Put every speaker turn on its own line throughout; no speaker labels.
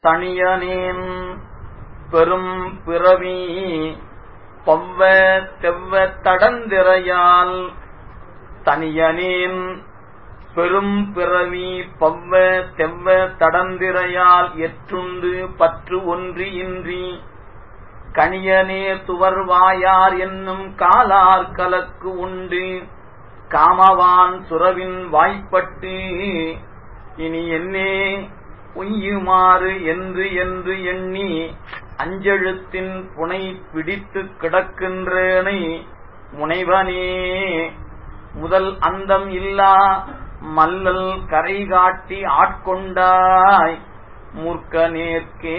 தனியனேன் பெரும் பிறவி பவ்வ தெவ்வ தடந்திரையால் தனியனேன் பெரும் பிறவி பவ்வ தெவ்வ தடந்திரையால் எற்றுண்டு பற்று ஒன்று இன்றி கணியனே துவர்வாயார் என்னும் காலார் கலக்கு உண்டு காமவான் சுரவின் வாய்ப்பட்டு இனி என்னே உய்யுமாறு என்று என்று எண்ணி அஞ்செழுத்தின் புனை பிடித்து கிடக்கின்றேனை முனைவனே முதல் அந்தம் இல்லா மல்லல் கரை காட்டி ஆட்கொண்டாய் மூர்க்க நேர்க்கே.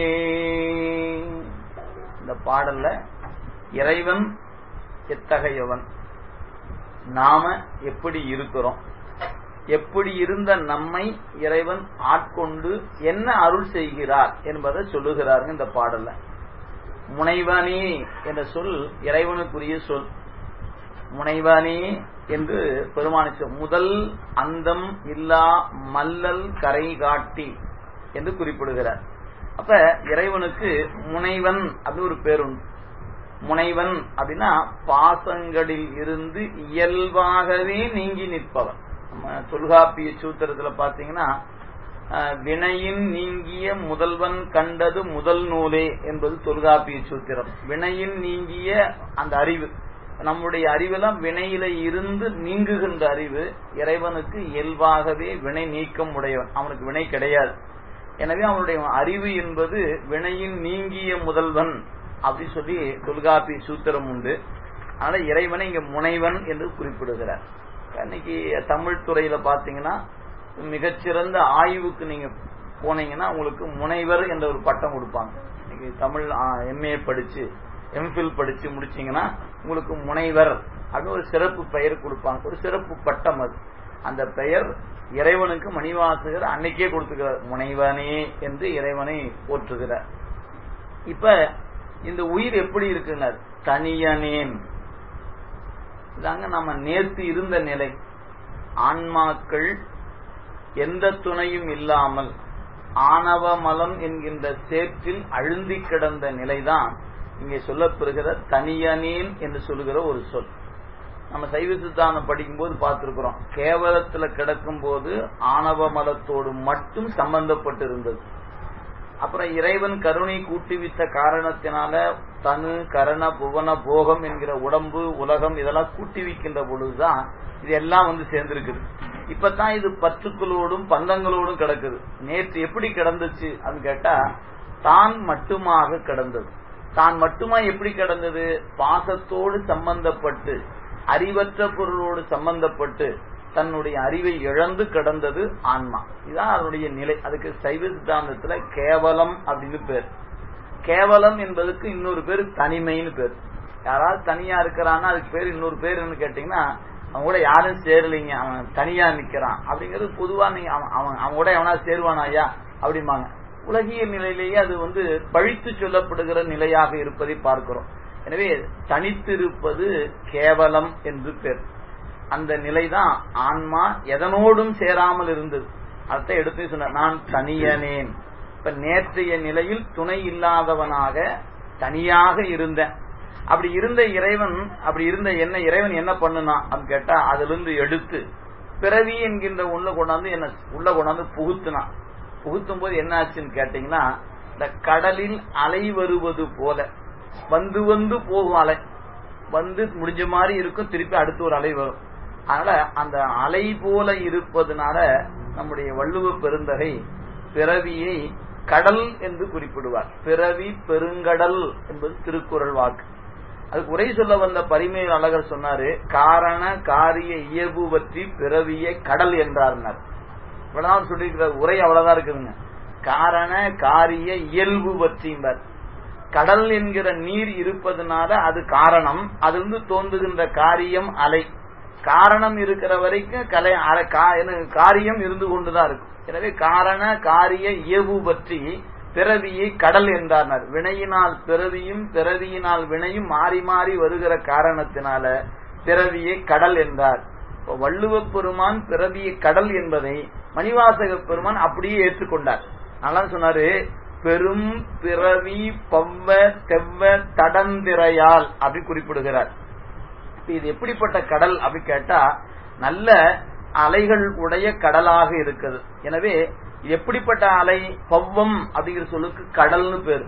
இந்த பாடல்ல இறைவன் எத்தகையவன், நாம எப்படி இருக்கிறோம், எப்படி இருந்த நம்மை இறைவன் ஆட்கொண்டு என்ன அருள் செய்கிறார் என்பதை சொல்லுகிறார்கள் இந்த பாடல்ல. முனைவனே என்ற சொல் இறைவனுக்குரிய சொல். முனைவனே என்று பெருமானிச்ச முதல் அந்தம் இல்லா மல்லல் கரை காட்டி என்று குறிப்பிடுகிறார். அப்ப இறைவனுக்கு முனைவன் அப்படின்னு ஒரு பேருண்டு. முனைவன் அப்படின்னா பாசங்களில் இருந்து இயல்பாகவே நீங்கி நிற்பவன். தொல்காப்பிய சூத்திரத்துல பாத்தீங்கன்னா வினையின் நீங்கிய முதல்வன் கண்டது முதல் நூலே என்பது தொல்காப்பிய சூத்திரம். வினையின் நீங்கிய அந்த அறிவு, நம்முடைய அறிவெல்லாம் வினையில இருந்து நீங்குகின்ற அறிவு. இறைவனுக்கு இயல்பாகவே வினை நீக்கம் உடையவன், அவனுக்கு வினை கிடையாது. எனவே அவனுடைய அறிவு என்பது வினையின் நீங்கிய முதல்வன் அப்படி சொல்லி தொல்காப்பிய சூத்திரம் உண்டு. அதனால இறைவனை இங்க முனைவன் என்று குறிப்பிடுகிறார். இன்னைக்கு தமிழ் துறையில பாத்தீங்கன்னா மிகச்சிறந்த ஆய்வுக்கு நீங்க போனீங்கன்னா உங்களுக்கு முனைவர் என்ற ஒரு பட்டம் கொடுப்பாங்க. இன்னைக்கு தமிழ் எம்ஏ படிச்சு எம்ஃபில் படிச்சு முடிச்சீங்கன்னா உங்களுக்கு முனைவர் அப்படின்னு ஒரு சிறப்பு பெயர் கொடுப்பாங்க, ஒரு சிறப்பு பட்டம். அது அந்த பெயர் இறைவனுக்கு மணிவாசகர் அன்னைக்கே கொடுத்துக்கிறார், முனைவனே என்று இறைவனை போற்றுகிறார். இப்ப இந்த உயிர் எப்படி இருக்குன்னா தனியனேன், இதாங்க நம்ம நேற்று இருந்த நிலை. ஆன்மாக்கள் எந்த துணையும் இல்லாமல் ஆணவ மலம் என்கின்ற சேற்றில் அழுந்தி கிடந்த நிலைதான் இங்கே சொல்லப்பெறுகிற தனியனேன் என்று சொல்லுகிற ஒரு சொல். நம்ம சைவ சித்தாந்தம் படிக்கும் போது பார்த்திருக்கிறோம், கேவலத்துல கிடக்கும் போது ஆணவ மலத்தோடு மட்டும் சம்பந்தப்பட்டு இருந்தது. அப்புறம் இறைவன் கருணை கூட்டுவித்த காரணத்தினால தனு கரண புவன போகம் என்கிற உடம்பு உலகம் இதெல்லாம் கூட்டுவிக்கின்ற பொழுதுதான் இது எல்லாம் வந்து சேர்ந்திருக்குது. இப்பதான் இது பற்றுக்களோடும் பந்தங்களோடும் கிடக்குது. நேற்று எப்படி கிடந்துச்சு அப்படின்னு கேட்டா தான் மட்டுமாக கிடந்தது. தான் மட்டுமா எப்படி கிடந்தது? பாசத்தோடு சம்பந்தப்பட்டு அறிவற்ற பொருளோடு சம்பந்தப்பட்டு தன்னுடைய அறிவை இழந்து கிடந்தது ஆன்மா. இதுதான் அதனுடைய நிலை. அதுக்கு சைவ சித்தாந்தத்துல கேவலம் அப்படின்னு பேர். கேவலம் என்பதுக்கு இன்னொரு பேர் தனிமைன்னு பேர். யாராவது தனியா இருக்கிறான்னா அதுக்கு பேர் இன்னொரு பேருன்னு கேட்டீங்கன்னா அவன் கூட யாரும் சேரலைங்க, அவன் தனியா நிக்கிறான் அப்படிங்கிறது பொதுவா. நீங்க அவன் கூட எவனா சேருவானா ஐயா அப்படிம்பாங்க. உலகியல் நிலையிலேயே அது வந்து பழித்து சொல்லப்படுகிற நிலையாக இருப்பதை பார்க்கிறோம். எனவே தனித்திருப்பது கேவலம் என்று பேர். அந்த நிலைதான் ஆன்மா எதனோடும் சேராமல் இருந்தது. அதை எடுத்து சொன்ன நான் தனியனேன். இப்ப நேற்றைய நிலையில் துணை இல்லாதவனாக தனியாக இருந்தேன். அப்படி இருந்த இறைவன், அப்படி இருந்த என்ன இறைவன் என்ன பண்ணுனா அப்படின்னு கேட்டா அதுல இருந்து எடுத்து பிறவி என்கின்ற உள்ள கொண்டாந்து புகுத்தினான். புகுத்தும் போது என்ன ஆச்சுன்னு கேட்டீங்கன்னா இந்த கடலில் அலை வருவது போல வந்து வந்து போகும் அலை வந்து முடிஞ்ச மாதிரி இருக்கும், திருப்பி அடுத்து ஒரு அலை வரும். அதனால அந்த அலை போல இருப்பதனால நம்முடைய வள்ளுவ பெருந்தகை பிறவியை கடல் என்று குறிப்பிடுவார். பிறவி பெருங்கடல் என்பது திருக்குறள் வாக்கு. அதுக்கு உரை சொல்ல வந்த பரிமேல் அழகர் சொன்னாரு, காரண காரிய இயல்பு பற்றி பிறவியை கடல் என்றார். இவ்வளவுதான் சொல்லியிருக்கிற உரை அவ்வளவுதான் இருக்குதுங்க. காரண காரிய இயல்பு பற்றிம்பார். கடல் என்கிற நீர் இருப்பதனால அது காரணம், அது வந்து தோன்றுகின்ற காரியம் அலை. காரணம் இருக்கிற வரைக்கும் காரியம் இருந்து கொண்டுதான் இருக்கும். எனவே காரண காரிய இயல்பு பற்றி பிறவியை கடல் என்றார். வினையினால் பிறவியும் பிறவியினால் வினையும் மாறி மாறி வருகிற காரணத்தினால பிறவியை கடல் என்றார். வள்ளுவ பெருமான் பிறவியை கடல் என்பதை மணிவாசக பெருமான் அப்படியே ஏற்றுக்கொண்டார். நல்லா சொன்னாரு, பெரும் பிறவி பவ்வ தெவ்வ தடந்திரையால் அப்படி குறிப்பிடுகிறார். இது எப்படிப்பட்ட கடல் அப்படி கேட்டா, நல்ல அலைகள் உடைய கடலாக இருக்குது. எனவே எப்படிப்பட்ட அலை? பவ்வம் அப்படிங்கிற சொல்லுக்கு கடல்னு பேரு.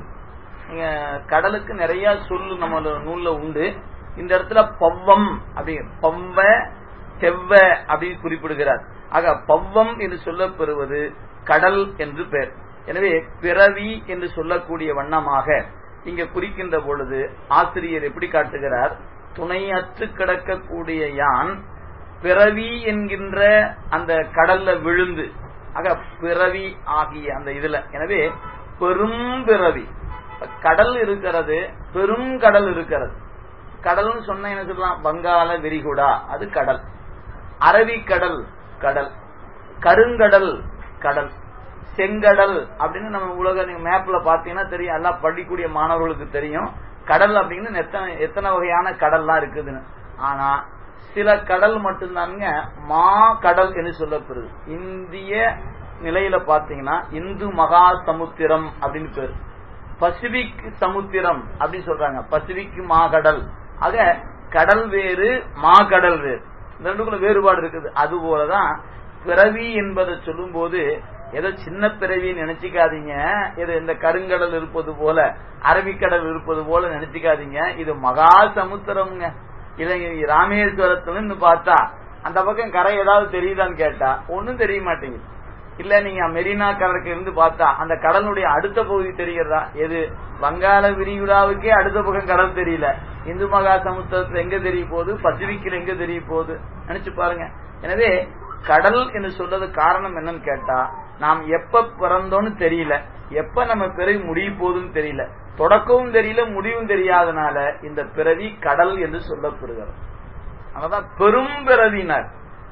கடலுக்கு நிறைய சொல்லு நம்ம நூல்ல உண்டு. இந்த இடத்துல பவ்வம் அப்படி பவ்வ தெவ்வ அப்படின்னு குறிப்பிடுகிறார். ஆக பவ்வம் என்று சொல்லப்பெறுவது கடல் என்று பெயர். எனவே பிறவி என்று சொல்லக்கூடிய வண்ணமாக இங்க குறிக்கின்ற பொழுது ஆசிரியர் எப்படி காட்டுகிறார்? துணை அற்று கிடக்கக்கூடிய யான் பிறவி என்கின்ற அந்த கடல்ல விழுந்து, ஆக பிறவி ஆகிய அந்த இதுல, எனவே பெரும் பிறவி கடல் இருக்கிறது, பெரும் கடல் இருக்கிறது. கடல்னு சொன்ன என்ன சொல்லலாம்? வங்காள விரிகுடா அது கடல், அரபிக்கடல் கடல், கருங்கடல் கடல், செங்கடல் அப்படின்னு நம்ம உலக மேப்ல பாத்தீங்கன்னா தெரியும், எல்லாம் படிக்கக்கூடிய மாணவர்களுக்கு தெரியும் கடல் அப்படின்னு எத்தனை வகையான கடல்லாம் இருக்குதுன்னு. ஆனா சில கடல் மட்டும்தானுங்க மா கடல் என்று சொல்லப்படுது. இந்திய நிலையில பாத்தீங்கன்னா இந்து மகா சமுத்திரம் அப்படின்னு பேரு, பசிபிக் சமுத்திரம் அப்படின்னு சொல்றாங்க, பசிபிக் மாகடல். ஆக கடல் வேறு, மாகடல் வேறு, இந்த ரெண்டுக்குள்ள வேறுபாடு இருக்குது. அதுபோலதான் பிறவி என்பதை சொல்லும் போது ஏதோ சின்ன பிறவின்னு நினைச்சிக்காதீங்க. இது இந்த கருங்கடல் இருப்பது போல, அரபிக்கடல் இருப்பது போல நினைச்சிக்காதீங்க. இது மகா சமுத்திரம்ங்க. இதை ராமேஸ்வரத்துல பார்த்தா அந்த பக்கம் கரை ஏதாவது தெரியுதான்னு கேட்டா ஒன்னும் தெரிய மாட்டேங்குது. இல்ல நீங்க மெரினா கடலுக்கு இருந்து பார்த்தா அந்த கடலுடைய அடுத்த பகுதி தெரிகிறதா? எது? வங்காள விரிகுடாவுக்கே அடுத்த பக்கம் கடல் தெரியல. இந்து மகா சமுத்திரத்துல எங்க தெரிய போகுது? பசிபிக்கில் எங்க தெரிய போகுது? நினைச்சு பாருங்க. எனவே கடல் என்று சொல்றது காரணம் என்னன்னு கேட்டா, நாம் எப்ப பிறந்தோன்னு தெரியல, எப்ப நம்ம பிறவி முடிய போகுதுன்னு தெரியல, தொடக்கமும் தெரியல, முடிவும் தெரியாதனால இந்த பிறவி கடல் என்று சொல்லப்படுகிறது. அதான் பெரும் பிறவினர்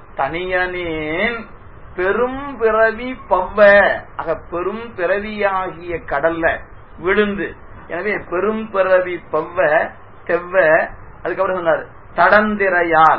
தனியனேன் பெரும் பிறவி பவ்வ, ஆக பெரும் பிறவியாகிய கடல்ல விழுந்து, எனவே பெரும் பிறவி பவ்வ தெவ்வ. அதுக்கப்புறம் சொன்னார் தடந்திரையால்,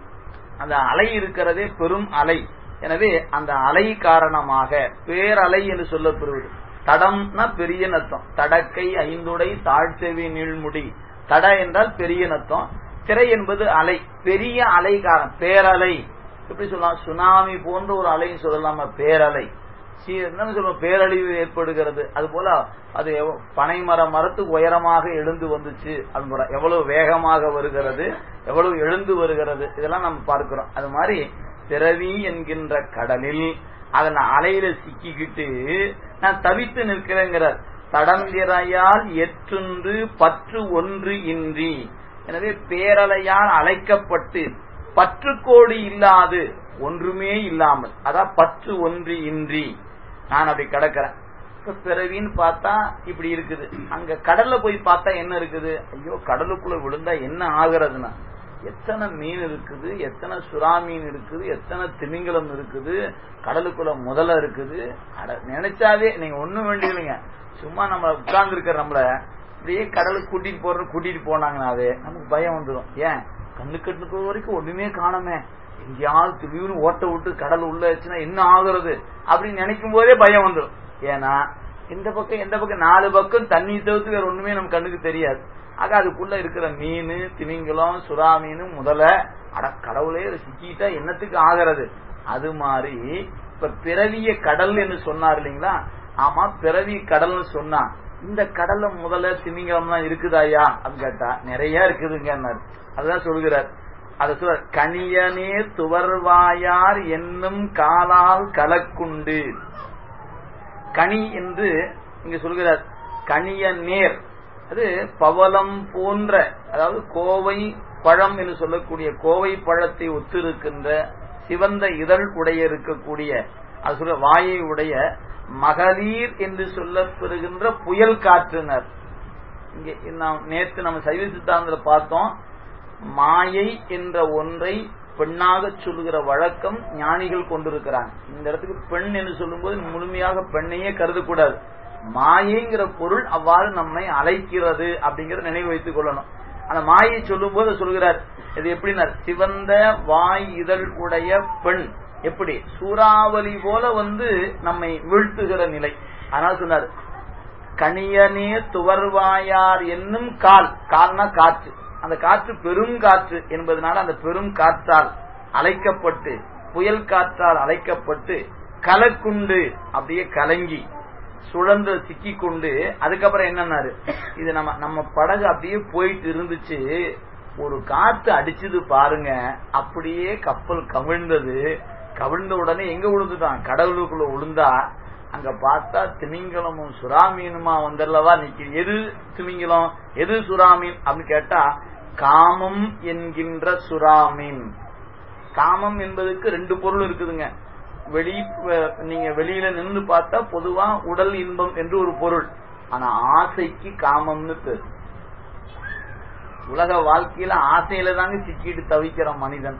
அந்த அலை இருக்கிறதே பெரும் அலை. எனவே அந்த அலை காரணமாக பேரலை என்று சொல்லப்படுவது. தடம்னா பெரிய நத்தம், தடக்கை ஐந்துடை தாழ்ச்செவி நீள்முடி, தட என்றால் பெரிய நத்தம், திரை என்பது அலை, பெரிய அலை காரணம் பேரலை. எப்படி சொல்லலாம்? சுனாமி போன்ற ஒரு அலைன்னு சொல்லலாமா? பேரலை. என்னன்னு சொல்லுவோம்? பேரழிவு ஏற்படுகிறது. அது போல அது பனை மரத்துக்கு உயரமாக எழுந்து வந்துச்சு அப்படின்னு, எவ்வளவு வேகமாக வருகிறது, எவ்வளவு எழுந்து வருகிறது, இதெல்லாம் நம்ம பார்க்கிறோம். அது மாதிரி பிறவி என்கின்ற கடலில் அதன் அலையில சிக்கிக்கிட்டு நான் தவித்து நிற்கிறேங்கிறார். தடந்திரையால் எற்றுன்று பற்று ஒன்று இன்றி, எனவே பேரலையால் அழைக்கப்பட்டு பற்றுக்கோடு இல்லாது, ஒன்றுமே இல்லாமல், அதான் பற்று ஒன்று இன்றி நான் அப்படி கிடக்கிறேன். இப்ப பிறவின்னு பார்த்தா இப்படி இருக்குது. அங்க கடல்ல போய் பார்த்தா என்ன இருக்குது? ஐயோ கடலுக்குள்ள விழுந்தா என்ன ஆகுறதுன்னா, எத்தனை மீன் இருக்குது, எத்தனை சுறா மீன் இருக்குது, எத்தனை திமிங்கலம் இருக்குது, கடலுக்குள்ள முதல்ல இருக்குது. நினைச்சாவே நீங்க ஒண்ணும் வேண்டியதுங்க, சும்மா நம்ம உட்கார்ந்து இருக்கிற நம்மள இப்படியே கடலுக்கு கூட்டிட்டு போனாங்கன்னாவே நமக்கு பயம் வந்துடும். ஏன்? கண்ணு கட்டுக்கு வரைக்கும் ஒண்ணுமே காணமே, எங்கேயாவது திடீர்னு ஓட்ட விட்டு கடல் உள்ள வச்சுன்னா என்ன ஆகுறது அப்படின்னு நினைக்கும் போதே பயம் வந்துடும். ஏன்னா இந்த பக்கம் எந்த பக்கம், நாலு பக்கம் தண்ணி தவிர்த்து வேற ஒண்ணுமே நம்ம கண்ணுக்கு தெரியாது. ஆக அதுக்குள்ள இருக்கிற மீன், திமிங்கலம், சுறா மீன் முதல்ல அட கடவுளே சிக்கிட்டா என்னத்துக்கு ஆகிறது? அது மாதிரி இப்ப பிறவிய கடல் என்று சொன்னார் இல்லைங்களா? ஆமா, பிறவி கடல்னு சொன்னா இந்த கடல்ல முதல்ல திமிங்கலம் எல்லாம் இருக்குதாயா அப்படின்னு கேட்டா நிறைய இருக்குதுங்க. அதுதான் சொல்கிறார். அதை சொல்ற கனியனே துவர்வாயார் என்னும் காலால் கலக்குண்டு. கனி என்று இங்க சொல்கிறார். கனிய நேர் அது பவளம் போன்ற, அதாவது கோவை பழம் என்று சொல்லக்கூடிய கோவை பழத்தை ஒத்திருக்கின்ற சிவந்த இதழ் உடைய இருக்கக்கூடிய, அது சொல்ற வாயை உடைய மகளிர் என்று சொல்லப்பெறுகின்ற புயல் காற்றுனர். இங்கே நேற்று நம்ம சைவ சித்தாந்தத்தில் பார்த்தோம், மாயை என்ற ஒன்றை பெண்ணாக சொல்லுகிற வழக்கம் ஞானிகள் கொண்டிருக்கிறாங்க. இந்த இடத்துக்கு பெண் என்று சொல்லும்போது முழுமையாக பெண்ணையே கருதக்கூடாது. மாயைங்கிற பொருள் அவ்வாறு நம்மை அழைக்கிறது அப்படிங்கறத நினைவு வைத்துக் கொள்ளணும். அந்த மாயை சொல்லும் போது சொல்கிறார், இது எப்படின்னா சிவந்த வாய் இதழ் உடைய பெண் எப்படி சூறாவளி போல வந்து நம்மை வீழ்த்துகிற நிலை. அதனால சொன்னார், கணியனே துவர்வாயார் என்னும் கால்னா காற்று. அந்த காற்று பெரும் காற்று என்பதனால அந்த பெரும் காற்றால் அழைக்கப்பட்டு, புயல் காற்றால் அழைக்கப்பட்டு கலக்குண்டு அப்படியே கலங்கி சுழன்று சிக்கி கொண்டு, அதுக்கப்புறம் என்னன்னாரு, இது நம்ம படகு அப்படியே போயிட்டு இருந்துச்சு, ஒரு காத்து அடிச்சது பாருங்க, அப்படியே கப்பல் கவிழ்ந்தது. கவிழ்ந்த உடனே எங்க விழுந்துட்டான், கடவுளுக்குள்ள விழுந்தா அங்க பார்த்தா திமிங்கலமும் சுறாமீனுமா வந்தல்லவா நிக்க. எது திமிங்கலம் எது சுறாமீன் அப்படின்னு கேட்டா, காமம் என்கின்ற சுறாமீன். காமம் என்பதுக்கு 2 பொருள் இருக்குதுங்க. நீங்க வெளியில நின்று பார்த்தா பொதுவா உடல் இன்பம் என்று ஒரு பொருள். ஆனா ஆசைக்கு காமம்னு பேரு. உலக வாழ்க்கையில ஆசையில தாங்க சிக்கிட்டு தவிக்கிற மனிதன்.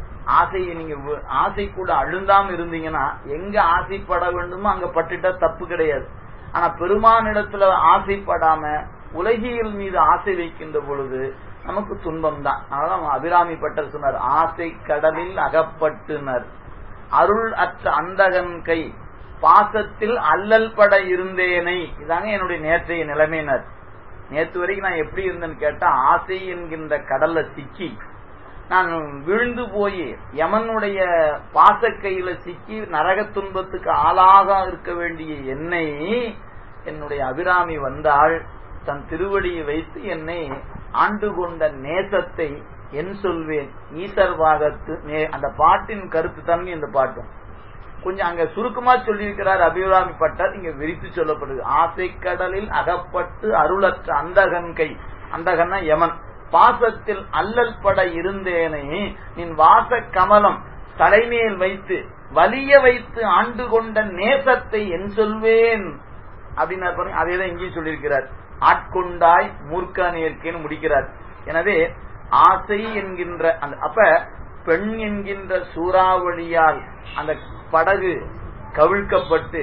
ஆசையை நீங்க ஆசை கூட அழுந்தாம இருந்தீங்கன்னா, எங்க ஆசைப்பட வேண்டுமோ அங்க பட்டுட்டா தப்பு கிடையாது. ஆனா பெருமானிடத்துல ஆசைப்படாம உலகியல் மீது ஆசை வைக்கின்ற பொழுது நமக்கு துன்பம் தான். அதனால அபிராமி பட்டர் சொன்னார், ஆசை கடலில் அகப்பட்டுனர் அருள் அற்ற அந்தகன் கை பாசத்தில் அல்லல் பட இருந்தேனை. இதாங்க என்னுடைய நேற்றைய நிலைமையினர். நேற்று வரைக்கும் நான் எப்படி இருந்தேன்னு கேட்டா, ஆசை என்கின்ற கடல்ல சிக்கி நான் விழுந்து போய் யமனுடைய பாசக்கையில சிக்கி நரக துன்பத்துக்கு ஆளாக இருக்க வேண்டிய என்னை என்னுடைய அபிராமி வந்தாள். தன் திருவடியை வைத்து என்னை ஆண்டு கொண்ட நேசத்தை என் சொல்வேன். ஈசர் பாகத்து அந்த பாட்டின் கருத்து தாங்க இந்த பாட்டும். கொஞ்சம் அங்க சுருக்கமா சொல்லியிருக்கிறார் அபிராமி பட்டர், இங்க விரித்து சொல்லப்படுது. ஆசை கடலில் அகப்பட்டு அருளற்ற அந்தகன் கை, அந்தகன்னா யமன், பாசத்தில் அல்லல் பட இருந்தேனை நின் வாச கமலம் தலைமேல் வைத்து வலிய வைத்து ஆண்டு கொண்ட நேசத்தை என் சொல்வேன் அப்படின்னு அதேதான் இங்கேயும் சொல்லியிருக்கிறார். ஆட்கொண்டாய் மூர்க்க நேர்க்கேன்னு முடிக்கிறார். எனவே ஆசை என்கின்ற அப்ப பெண் என்கின்ற சூறாவளியால் அந்த படகு கவிழ்க்கப்பட்டு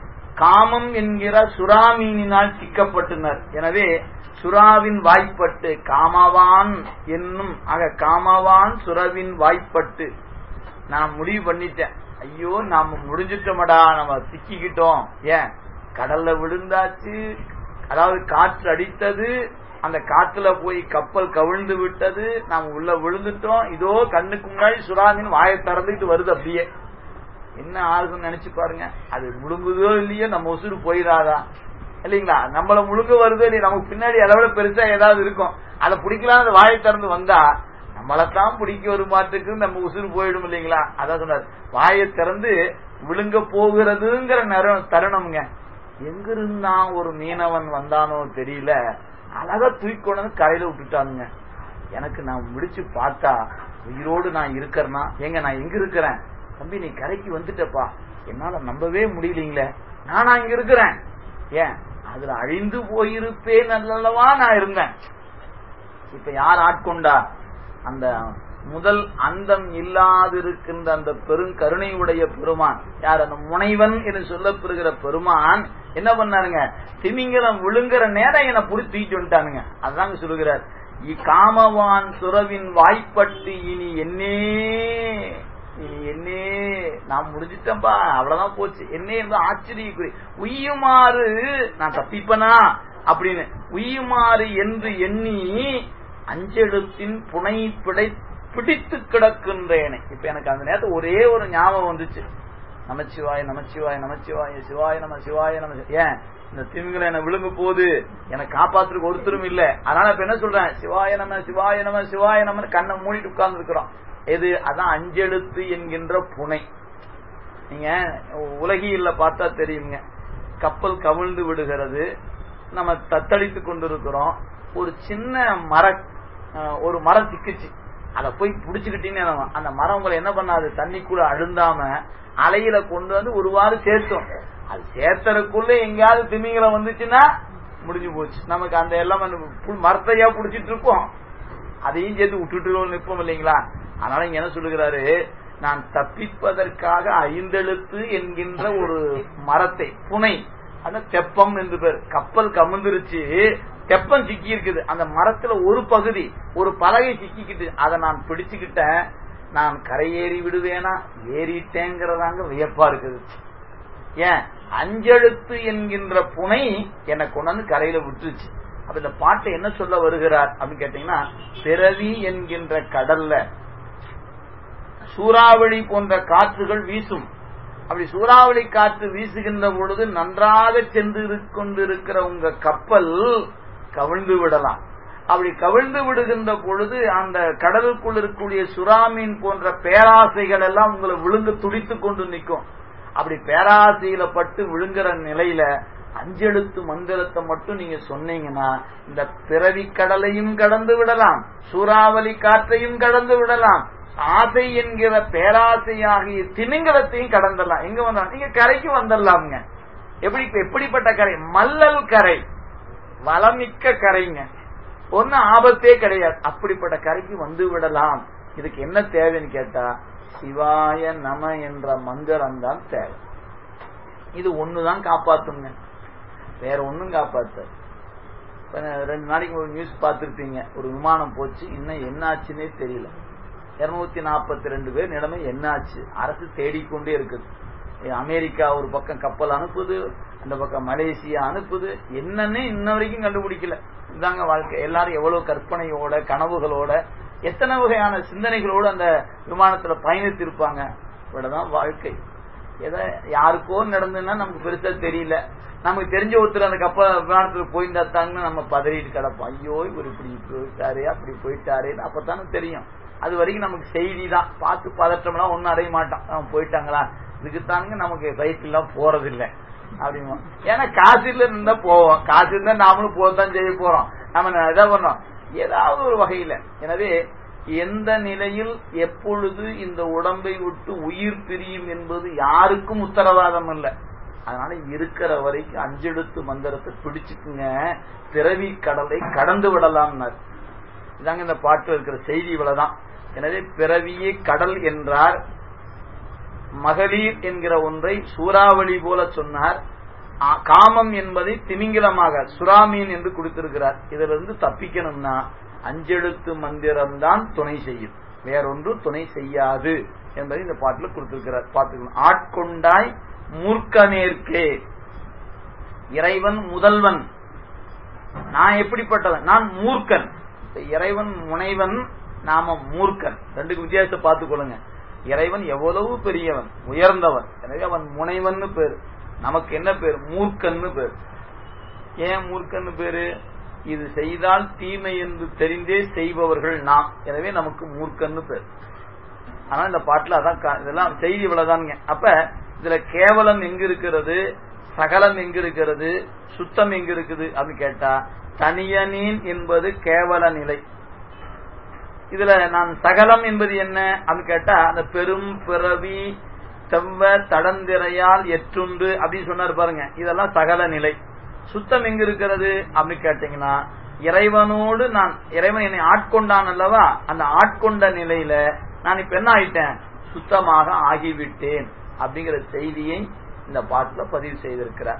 காமம் என்கிற சுறாமீனினால் சிக்கப்பட்டனர். எனவே சுறாவின் வாய்ப்பட்டு காமவான் என்னும் காமவான் சுரவின் வாய்ப்பட்டு நான் முடிவு பண்ணிட்டேன், ஐயோ நாம முடிஞ்சிட்டோமடா, நம்ம சிக்கிக்கிட்டோம். ஏன் கடல்ல விழுந்தாச்சு, அதாவது காற்று அடித்தது, அந்த காற்றுல போய் கப்பல் கவிழ்ந்து விட்டது, நாம் உள்ள விழுந்துட்டோம். இதோ கண்ணுக்கு முன்னாடி சுறாமின் வாயை திறந்துட்டு வருது. அப்படியே என்ன ஆகுதுன்னு நினைச்சு பாருங்க. அது முழுங்குதோ இல்லையோ நம்ம உசுறு போயிடாதா இல்லைங்களா? நம்மள முழுங்க வருதோ இல்லையா, நமக்கு பின்னாடி அளவுல பெருசா ஏதாவது இருக்கும், அதை பிடிக்கலாம். அந்த வாயை திறந்து வந்தா நம்மளைத்தான் பிடிக்க வருமாட்டுக்கு நம்ம உசுறு போயிடும் இல்லைங்களா? அதான் சொன்னார், வாயை திறந்து விழுங்க போகிறதுங்கிற தருணம்ங்க. எங்கிருந்தா ஒரு மீனவன் வந்தானோ தெரியல, அழகா தூக்கி கரையில விட்டுட்டானுங்க. எனக்கு நான் முடிச்சு பார்த்தா உயிரோடு நான் இருக்கிறேன்னா, எங்க நான் எங்க இருக்கிறேன் தம்பி, நீ கரைக்கு வந்துட்டப்பா, என்னால நம்பவே முடியலீங்களே, நானா இங்க இருக்கிறேன். ஏன் அதுல அழிந்து போயிருப்பேன் அல்லவா நான் இருந்தேன். இப்ப யார் ஆட்கொண்டா? அந்த முதல் அந்தம் இல்லாதிருக்கின்ற அந்த பெருங்கருணையுடைய பெருமான். யார்? அந்த முனைவன் என்று சொல்லப்படுகிற பெருமான் என்ன பண்ணாருங்க, திமிங்கலம் விழுங்குற நேரம் என்ன புடி தூக்கிட்டு வந்துட்டானுங்க. அதுதாங்க சொல்லுகிறார், காமவான் சுரவின் வாய்ப்பட்டு இனி என்னே நான் முடிஞ்சிட்டேன்பா, அவ்வளவுதான் போச்சு, என்னே ஆச்சரிய உய்யுமாறு நான் தப்பிப்பனா அப்படின்னு உய்யுமாறு என்று எண்ணி அஞ்செழுத்தின் புனை பிடித்து கிடக்கின்றேனே. இப்ப எனக்கு அந்த நேரத்தில் ஒரே ஒரு ஞாபகம் வந்துச்சு, நமச்சிவாய நமச்சிவாய நமச்சிவாய சிவாய நம சிவாய நம. ஏன் இந்த திமிங்கலம் என்ன விழுங்க போது, எனக்கு காப்பாத்துறதுக்கு ஒருத்தரும் இல்ல. அதனால இப்ப என்ன சொல்றேன், சிவாய நம சிவாய நம சிவாய நம்ம கண்ணை மூடிட்டு உட்கார்ந்து இருக்கிறோம். எது? அதான் அஞ்செழுத்து என்கின்ற புனை. நீங்க உலகியல்ல பார்த்தா தெரியுங்க, கப்பல் கவிழ்ந்து விடுகிறது, நம்ம தத்தளித்து கொண்டிருக்கிறோம், ஒரு சின்ன ஒரு மரம் சிக்கிச்சு, அதை போய் புடிச்சுக்கிட்டீங்கன்னா அந்த மரம் உங்களை என்ன பண்ணாது, தண்ணிக்குள்ள அழுந்தாம அலையில கொண்டு வந்து ஒருவாறு சேர்த்தோம். அது சேர்த்தறதுக்குள்ள எங்கேயாவது திமிங்கலம் வந்துச்சுன்னா முடிஞ்சு போச்சு. நமக்கு அந்த எல்லாம் மரத்தையா புடிச்சிட்டு இருப்போம், அதையும் சேர்த்து விட்டுட்டு நிற்போம் இல்லைங்களா? அதனால இங்க என்ன சொல்லுகிறாரு, நான் தப்பிப்பதற்காக 5 எழுத்து என்கின்ற ஒரு மரத்தை, புனை, அந்த தெப்பம் என்று பேர். கப்பல் கமுந்துருச்சு, தெப்பம் சிக்கி இருக்குது, அந்த மரத்துல ஒரு பகுதி, ஒரு பலகை சிக்கிக்கிட்டு, அதை நான் பிடிச்சுக்கிட்டேன். நான் கரையேறி விடுவேனா, ஏறிட்டேங்கிறதாங்க வியப்பா இருக்குது. ஏன் அஞ்செழுத்து என்கின்ற புனை என்னை கொண்டாந்து கரையில விட்டுருச்சு. அப்ப இந்த பாட்டை என்ன சொல்ல வருகிறார் அப்படின்னு கேட்டீங்கன்னா, பிறவி என்கின்ற கடல்ல சூறாவளி போன்ற காற்றுகள் வீசும். அப்படி சூறாவளி காற்று வீசுகின்ற பொழுது நன்றாக சென்று கொண்டிருக்கிற உங்க கப்பல் கவிழ்ந்து விடலாம். அப்படி கவிழ்ந்து விடுகின்ற பொழுது அந்த கடலுக்குள் இருக்கக்கூடிய சுறாமீன் போன்ற பேராசைகள் எல்லாம் உங்களை விழுங்க துடித்து கொண்டு நிற்கும். அப்படி பேராசையில பட்டு விழுங்குற நிலையில அஞ்செழுத்து மந்திரத்தை மட்டும் நீங்க சொன்னீங்கன்னா இந்த பிறவி கடலையும் கடந்து விடலாம், சூறாவளி காற்றையும் கடந்து விடலாம், ஆசை என்கிற பேராசையாகிய திமிங்கலத்தையும் கடந்துடலாம். எங்க வந்தாலும் நீங்க கரைக்கு வந்துடலாம்ங்க. எப்படிப்பட்ட கரை? மல்லல் கரை, வளமிக்க கரைங்க. ஒன்னு ஆபத்தே கிடையாது. அப்படிப்பட்ட கரைக்கு வந்து விடலாம். இதுக்கு என்ன தேவைன்னு கேட்டா, சிவாய நம என்ற மந்திரம் தான் தேவை. இது ஒண்ணுதான் காப்பாத்துங்க, வேற ஒண்ணும் காப்பாத்து. 2 நாளைக்கு ஒரு நியூஸ் பார்த்திருப்பீங்க, ஒரு விமானம் போச்சு, இன்னும் என்ன ஆச்சுன்னே தெரியல. 242 பேர் நிலைமை என்ன ஆச்சு? அரசு தேடிக்கொண்டே இருக்குது. அமெரிக்கா ஒரு பக்கம் கப்பல் அனுப்புது, அந்த பக்கம் மலேசியா அனுப்புது, என்னன்னு இன்ன வரைக்கும் கண்டுபிடிக்கல. இதுதாங்க வாழ்க்கை. எல்லாரும் எவ்வளவு கற்பனையோட கனவுகளோட எத்தனை வகையான சிந்தனைகளோடு அந்த விமானத்துல பயணித்திருப்பாங்க. இவ்வளவுதான் வாழ்க்கை. ஏதோ யாருக்கோ நடந்ததுன்னா நமக்கு பெருசா தெரியல, நமக்கு தெரிஞ்ச ஒருத்தர் அந்த விமானத்துல போயிருந்தாத்தாங்கன்னு நம்ம பதறிட்டு கிடப்போம். ஐயோ இவர் இப்படி போயிட்டாரே அப்படி போயிட்டாரே, அப்பத்தானே தெரியும். அது வரைக்கும் நமக்கு செய்தி தான். பார்த்து பதற்றம்லாம் ஒன்னும் அடைய மாட்டோம். அவங்க போயிட்டாங்களா, இதுக்குத்தானுங்க நமக்கு பைக் எல்லாம் போறதில்லை அப்படிமா. ஏன்னா காசுல இருந்தா போவோம், காசு இருந்தா நாமளும் போதான் செய்ய போறோம். நம்ம இதான் பண்ணோம் ஏதாவது ஒரு வகையில. எனவே எந்த நிலையில் எப்பொழுது இந்த உடம்பை விட்டு உயிர் பிரியும் என்பது யாருக்கும் உத்தரவாதம் இல்லை. அதனால இருக்கிற வரைக்கும் அஞ்செழுத்து மந்திரத்தை பிடிச்சுக்குங்க, பிறவி கடலை கடந்து விடலாம்னார். இதாங்க இந்த பாட்டில் இருக்கிற செய்தி. இவ்வளவுதான். எனவே பிறவியே கடல் என்றார். மகளிர் என்கிற ஒன்றை சூறாவளி போல சொன்னார். காமம் என்பதை திமிங்கிலமாக சுறாமீன் என்று கொடுத்திருக்கிறார். இதுல இருந்து தப்பிக்கணும்னா அஞ்செழுத்து மந்திரம்தான் துணை செய்யும், வேறொன்று துணை செய்யாது என்பதை இந்த பாட்டில் கொடுத்திருக்கிறார். பார்த்துக்கணும். ஆட்கொண்டாய் மூர்க்கனேற்கே, இறைவன் முதல்வன், நான் எப்படிப்பட்டவன்? நான் மூர்க்கன். இறைவன் முனைவன், நாம மூர்க்கன். ரெண்டுக்கு வித்தியாசத்தை பார்த்துக் கொள்ளுங்க. இறைவன் எவ்வளவு பெரியவன், உயர்ந்தவன். எனவே அவன் முனைவன் பேரு. நமக்கு என்ன பேரு? மூர்க்கன்னு பேரு. ஏன் மூர்க்கன்னு பேரு? இது செய்தால் தீமை என்று தெரிந்தே செய்பவர்கள் நாம். எனவே நமக்கு மூர்க்கன்னு பேரு. ஆனா இந்த பாட்டுல அதான் இதெல்லாம் செய்தி இவ்வளவுதானுங்க. அப்ப இதுல கேவலம் எங்க இருக்கிறது, சகலம் எங்க இருக்கிறது, சுத்தம் எங்க இருக்குது அப்படின்னு கேட்டா, தனியனீன் என்பது கேவல நிலை. இதுல நான் சகலம் என்பது என்ன அப்படின்னு கேட்டா, அந்த பெரும் பிறவி செவ்வ தடந்திரையால் எற்றுண்டு அப்படின்னு சொன்னார் பாருங்க, இதெல்லாம் சகல நிலை. சுத்தம் எங்க இருக்கிறது அப்படின்னு கேட்டீங்கன்னா, இறைவனோடு நான், இறைவன் என்னை ஆட்கொண்டான் அல்லவா, அந்த ஆட்கொண்ட நிலையில நான் இப்ப என்ன ஆயிட்டேன், சுத்தமாக ஆகிவிட்டேன் அப்படிங்கிற செய்தியை இந்த பாட்டுல பதிவு செய்திருக்கிறார்.